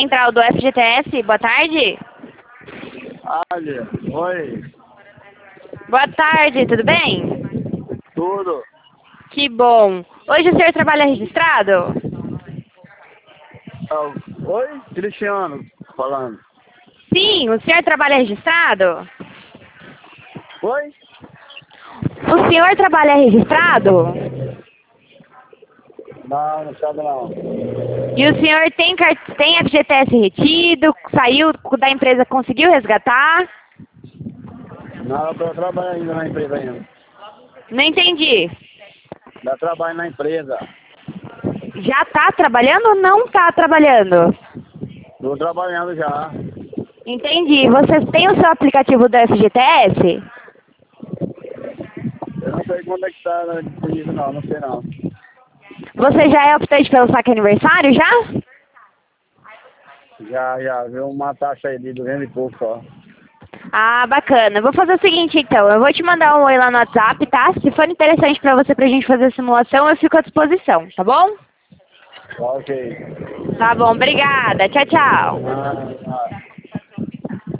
central do FGTS, boa tarde. Olha, oi, Boa tarde, tudo bem? tudo. Que bom. Hoje o senhor trabalha registrado? Ah, oi, Cristiano, falando. Sim, o senhor trabalha registrado? Oi? O senhor trabalha registrado? Não, não sabe não. E o senhor tem FGTS retido, saiu da empresa, conseguiu resgatar? Não, eu tô trabalhando ainda na empresa ainda. Não entendi. Dá trabalho na empresa. Já está trabalhando ou não está trabalhando? Tô trabalhando já. Entendi. Vocês têm o seu aplicativo do FGTS? Eu não sei quando é que tá disponível não sei não. Você já é optante pelo saque aniversário, já? Já, viu uma taxa aí de 200 e pouco só. Ah, bacana. Vou fazer o seguinte, então. Eu vou te mandar um oi lá no WhatsApp, tá? Se for interessante pra você, pra gente fazer a simulação, eu fico à disposição, tá bom? Ok. Tá bom, obrigada. Tchau, tchau. Ah.